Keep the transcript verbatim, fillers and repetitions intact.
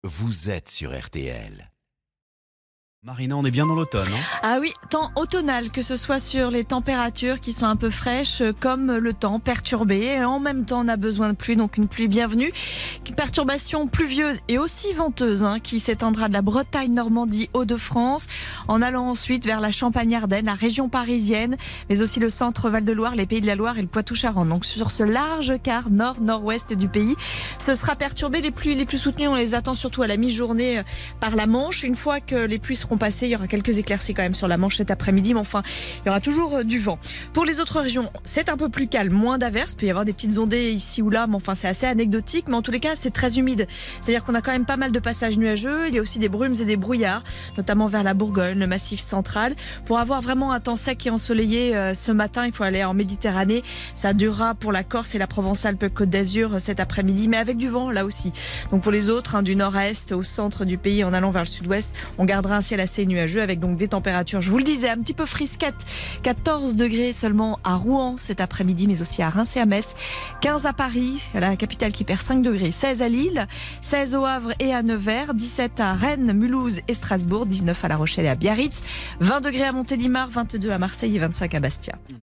vous êtes sur R T L. Marina, on est bien dans l'automne, hein ? Ah oui, temps automnal, que ce soit sur les températures qui sont un peu fraîches, comme le temps perturbé. Et en même temps, on a besoin de pluie, donc une pluie bienvenue. Une perturbation pluvieuse et aussi venteuse hein, qui s'étendra de la Bretagne, Normandie, Hauts-de-France, en allant ensuite vers la Champagne-Ardenne, la région parisienne, mais aussi le centre Val-de-Loire, les Pays de la Loire et le Poitou-Charentes. Donc sur ce large quart nord-nord-ouest du pays, ce sera perturbé. Les pluies les plus soutenues, on les attend surtout à la mi-journée par la Manche. Une fois que les pluies seront passées, il y aura quelques éclaircies quand même sur la Manche cet après-midi, mais enfin, il y aura toujours du vent. Pour les autres régions, c'est un peu plus calme, moins d'averses, il peut y avoir des petites ondées ici ou là, mais enfin, c'est assez anecdotique, mais en tous les cas, c'est très humide. C'est-à-dire qu'on a quand même pas mal de passages nuageux, il y a aussi des brumes et des brouillards, notamment vers la Bourgogne, le Massif central. Pour avoir vraiment un temps sec et ensoleillé euh, ce matin, il faut aller en Méditerranée. Ça durera pour la Corse et la Provence-Alpes-Côte d'Azur euh, cet après-midi, mais avec du vent là aussi. Donc pour les autres, hein, du nord-est au centre du pays, en allant vers le sud-ouest, on gardera un ciel assez nuageux avec donc des températures, je vous le disais, un petit peu frisquettes. quatorze degrés seulement à Rouen cet après-midi, mais aussi à Reims et à Metz. quinze à Paris, la capitale qui perd cinq degrés. seize à Lille, seize au Havre et à Nevers, dix-sept à Rennes, Mulhouse et Strasbourg, dix-neuf à La Rochelle et à Biarritz, vingt degrés à Montélimar, vingt-deux à Marseille et vingt-cinq à Bastia.